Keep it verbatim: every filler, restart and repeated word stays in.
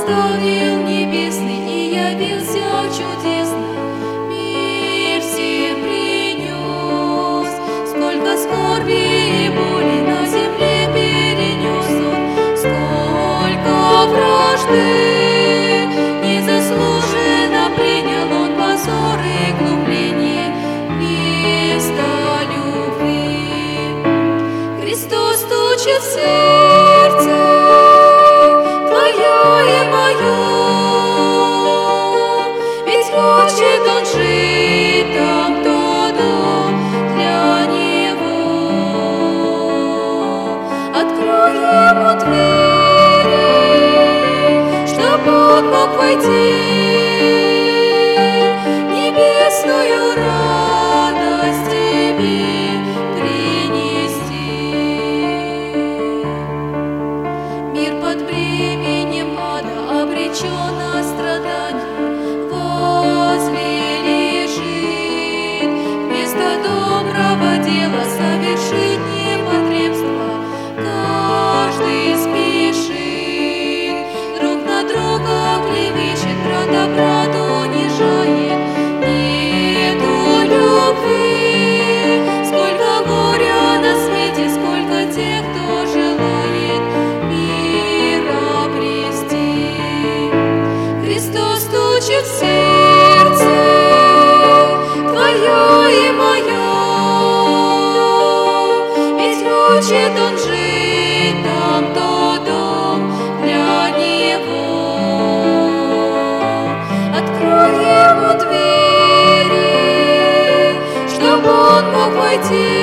оставил небесный и явился чудесно, мир всем принес. Сколько скорби и боли на земле перенес он, сколько вражды незаслуженно принял он, позор и глумление вместо любви. Христос стучит в сердце твое и мое, ведь хочет он жить там, кто дом для него. Открой ему двери, чтоб он мог войти, небесную радость тебе принести. Мир под бременем ада обречен на страдания, возле лежит. Вместо доброго дела совершить непотребство каждый спешит. Друг на друга клевещет, брата брату унижает, нету любви. Сколько горя на свете, сколько тех, кто желает мир обрести. Христос стучит в сердце твое и мое, ведь хочет он жить там, кто дом для него. Открой ему двери, чтоб он мог войти,